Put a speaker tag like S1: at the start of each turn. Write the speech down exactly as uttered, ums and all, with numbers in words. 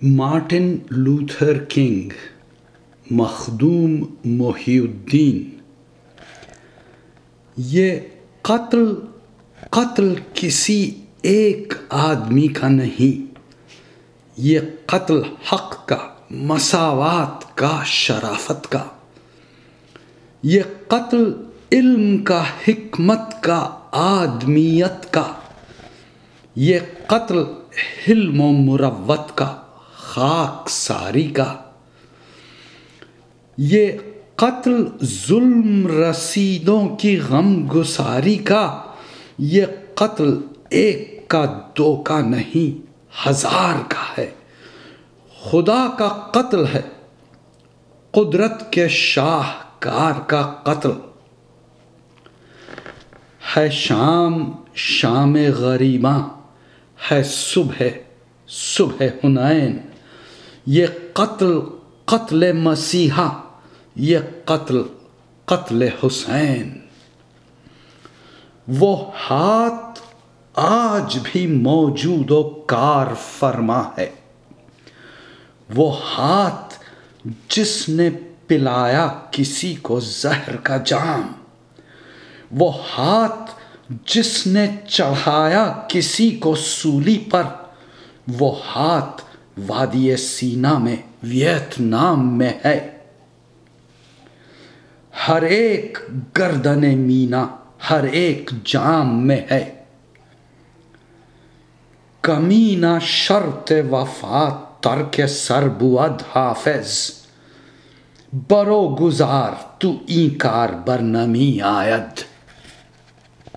S1: Martin Luther King, Makhdoom Mohiuddin. یہ قتل قتل کسی ایک آدمی کا نہیں، یہ قتل حق کا، مساوات کا، شرافت کا. یہ قتل علم کا، حکمت کا، آدمیت کا. یہ قتل حلم و مروت کا، خاک ساری کا. یہ قتل ظلم رسیدوں کی غم گساری کا. یہ قتل ایک کا، دو کا نہیں، ہزار کا ہے. خدا کا قتل ہے، قدرت کے شاہکار کا قتل ہے. شام شام غریباں ہے، صبح صبح حنین. یہ قتل قتل مسیحا، یہ قتل قتل حسین. وہ ہاتھ آج بھی موجود و کار فرما ہے، وہ ہاتھ جس نے پلایا کسی کو زہر کا جام. وہ ہاتھ جس نے چڑھایا کسی کو سولی پر. وہ ہاتھ وادی سینا میں، ویتنام میں ہے. ہر ایک گردن مینا، ہر ایک جام میں ہے. کمینہ شرط وفا ترک سر بود حافظ. برو گزار تو این کار بر نمی آید.